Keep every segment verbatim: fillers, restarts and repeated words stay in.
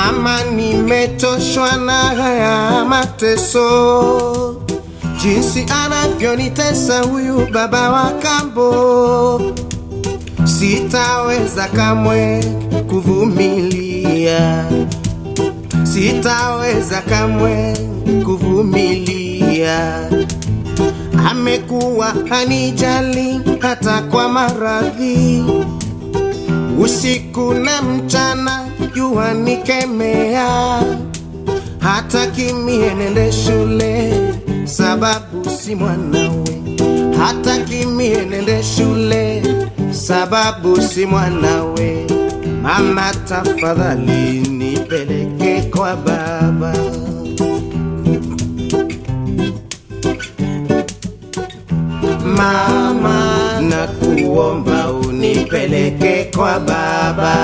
Mama, nimechoshwa na haya mateso, jinsi anavyonitesa huyu baba wa kambo. Sitaweza kamwe kuvumilia, sitaweza kamwe kuvumilia. Amekuwa hanijali hata kwa maradhi, usiku na mchana jua nikemea. Hata kimie nende shule sababu si mwanawe, hata kimie nende shule sababu si mwanawe. Mama, tafadhali nipeleke kwa baba. Mama, nakuomba unipeleke kwa baba.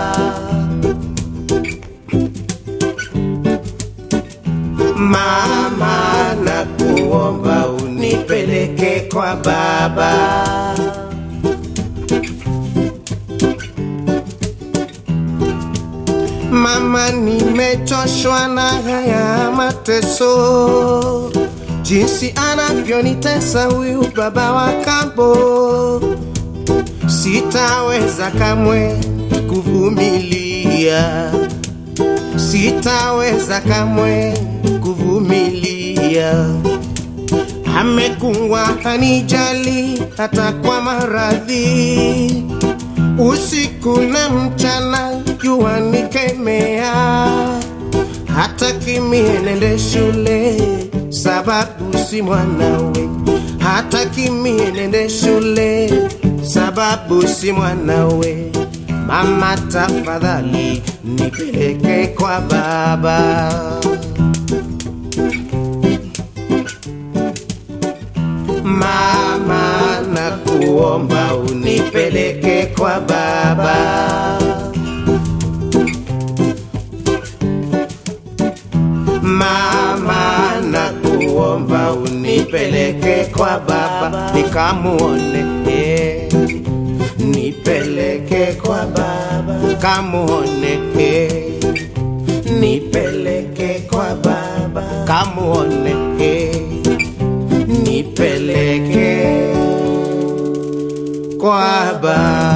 Mama, nakuomba unipeleke kwa baba. Mama, nimechoshwa na haya mateso, jinsi anavyonitesa huyu baba wa kambo. Sitaweza kamwe kuvumilia, sitaweza kamwe kuvumilia. Amekuwa hanijali hata kwa maradhi, usiku na mchana jua nikemea. Hata kimie nende shule sababu si mwanawe, hata kimie nende shule sababu si mwanawe. Mama, tafadhali nipeleke kwa baba. Mama, nakuomba unipeleke kwa baba. Mama, nakuomba unipeleke kwa baba, nikamuone, eh. Nipeleke kwa baba, kamuone, eh. Nipeleke kwa baba, kamuone, eh. Nipeleke kwa baba.